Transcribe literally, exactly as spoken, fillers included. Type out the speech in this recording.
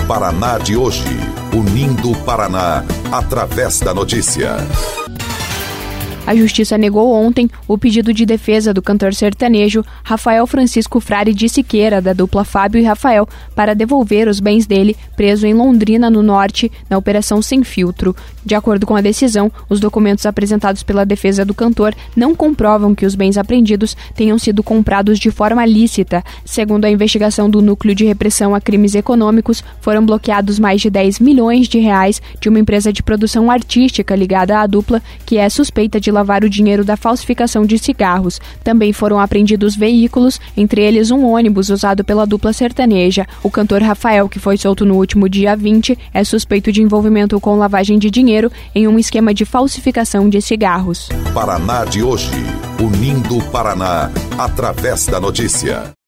Paraná de hoje, unindo o Paraná através da notícia. A Justiça negou ontem o pedido de defesa do cantor sertanejo Rafael Francisco Frade de Siqueira, da dupla Fábio e Rafael, para devolver os bens dele, preso em Londrina, no Norte, na Operação Sem Filtro. De acordo com a decisão, os documentos apresentados pela defesa do cantor não comprovam que os bens apreendidos tenham sido comprados de forma lícita. Segundo a investigação do Núcleo de Repressão a Crimes Econômicos, foram bloqueados mais de dez milhões de reais de uma empresa de produção artística ligada à dupla, que é suspeita de lavar o dinheiro da falsificação de cigarros. Também foram apreendidos veículos, entre eles um ônibus usado pela dupla sertaneja. O cantor Rafael, que foi solto no último dia vinte, é suspeito de envolvimento com lavagem de dinheiro em um esquema de falsificação de cigarros. Paraná de hoje, unindo o Paraná através da notícia.